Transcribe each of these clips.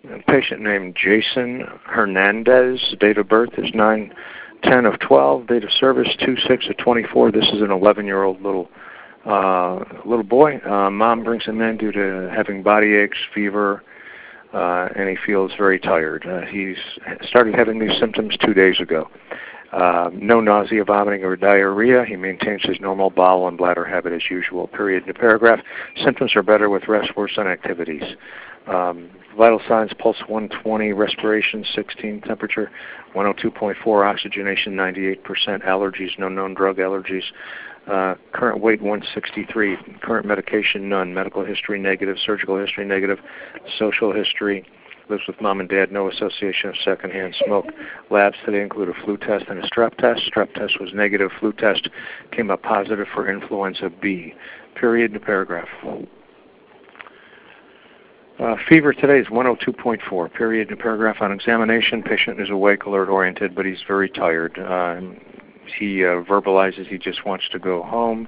A patient named Jason Hernandez. Date of birth is 9/10 of 12. Date of service 2/6 of 24. This is an 11-year-old little boy. Mom brings him in due to having body aches, fever, and he feels very tired. He's started having these symptoms 2 days ago. No nausea, vomiting, or diarrhea. He maintains his normal bowel and bladder habit as usual. Period. In the paragraph, symptoms are better with rest, worse on activities. Vital signs, pulse 120, respiration 16, temperature 102.4, oxygenation 98%, allergies, no known drug allergies. Current weight 163, current medication none, medical history negative, surgical history negative, social history, lives with mom and dad, no association of secondhand smoke. Labs today include a flu test and a strep test. Strep test was negative, flu test came up positive for influenza B. Period. In the paragraph. Fever today is 102.4. Period. In the paragraph. On examination, patient is awake, alert, oriented, but he's very tired. He verbalizes he just wants to go home,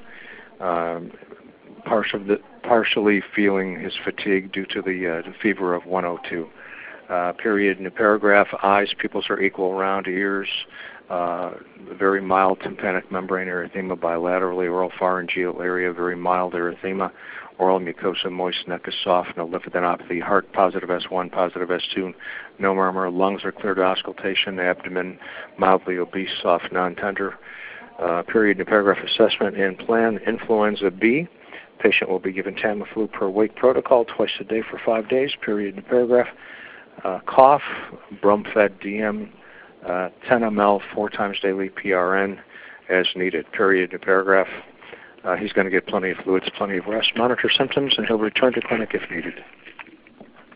partially feeling his fatigue due to the fever of 102. Period. In the paragraph, eyes, pupils are equal around ears, very mild tympanic membrane erythema bilaterally, oral pharyngeal area, very mild erythema, oral mucosa moist, neck is soft, no lymphadenopathy, heart positive S1, positive S2, no murmur, lungs are clear to auscultation, abdomen mildly obese, soft, non-tender. Period. In the paragraph, assessment and plan, influenza B. Patient will be given Tamiflu per weight protocol twice a day for 5 days. Period. In the paragraph. Cough, Bromfed DM, 10 ml 4 times daily PRN as needed. Period. In the paragraph. He's going to get plenty of fluids, plenty of rest, monitor symptoms, and he'll return to clinic if needed.